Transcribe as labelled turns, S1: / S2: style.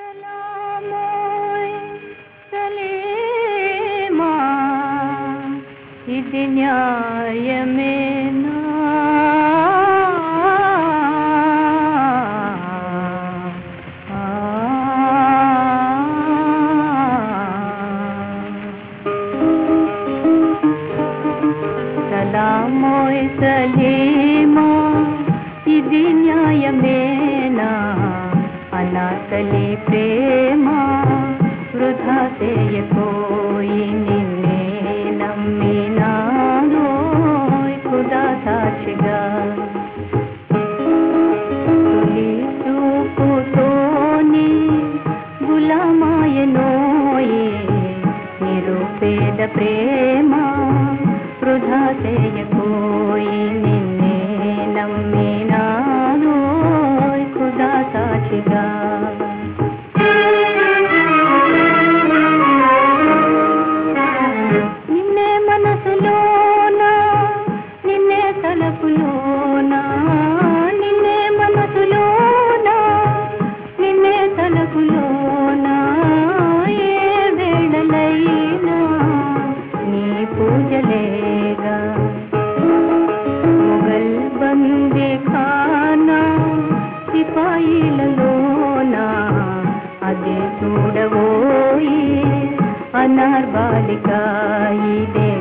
S1: సలామోయ్ సలీమా ఇది న్యాయమేనా సలామోయ్ సలీమా ఇది న్యాయమేనా అనాకలి ప్రేమ వృధా చేయకోయి నిన్నే నమ్మినానోయ్ ఖుదా సాక్షిగా తొలి చూపుతోని గులామాయనోయే నిరుపేద ప్రేమ వృధా చేయకోయి నిన్నే నమ్మినానోయ్ ఖుదా సాక్షిగా నిన్నే మనసులోనా నిన్నే తలపులోనా నిన్నే మనసులోనా నిన్నే తలపులోనా ఏ వేళలైనా నీ పూజలేగా మొగల్ బందీ ఖానా సిపాయిలలోనా అదే చూడవోయి అనార్ బాలిక ఇదే